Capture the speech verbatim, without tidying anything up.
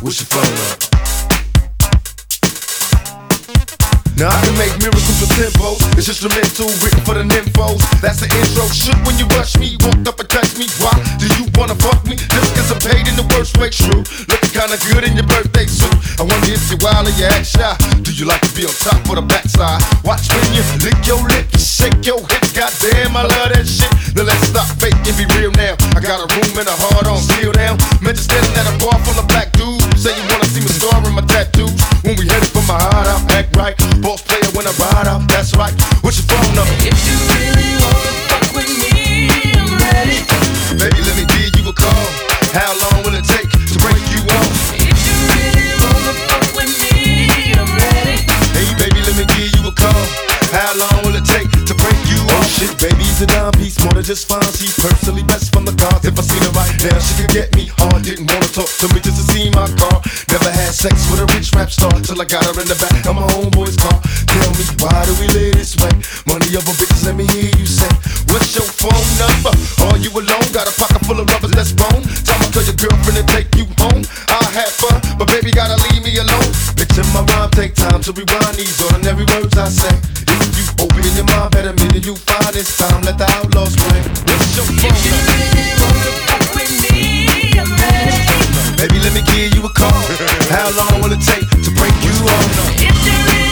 What's your phone number? Now I can make miracles with tempos. It's instrumental, written for the nymphos. That's the intro. Shook when you rush me, walked up and touched me. Why do you wanna fuck me? Just cause I'm paid in the worst way, true. Looking kinda good in your birthday suit. I wonder if you're wild or you act shy. Do you like to be on top or the backside? Watch when you lick your lip, you shake your hips. Goddamn, I love that shit. Now let's stop fake and be real now. I got a room and a heart on steel now. Meant to standing at a bar full of black dudes. Say you wanna see me star in my tattoos. When we headed for my heart out, act right. Boss player when I ride out, that's right. What's your phone number? If you really wanna fuck with me, I'm ready. Baby, let me give you a call. How long will it take to break you off? If you really wanna fuck with me, I'm ready. Hey, baby, let me give you a call. How long will it take to break you off? Oh shit, baby's a dime piece, more than just fine. She's personally best from the cards. If I seen her right now, she could get me hard. Didn't wanna talk to me just to see my car. Never had sex with a rich rap star till I got her in the back of my homeboy's car. Tell me, why do we live this way? Money over bitches, let me hear you say. What's your phone number? Are you alone? Got a pocket full of rubbers, let's bone. Time I tell your girlfriend to take you home. I'll have fun, but baby gotta leave me alone. Bitch, in my rhyme, take time to rewind these ordinary words I say. If you open your mind, better mean you find this time. Let the outlaws play. What's your phone If you number? really wanna fuck with me, I'm ready. Baby, let me give you a call. How long will it take to break you off? If you really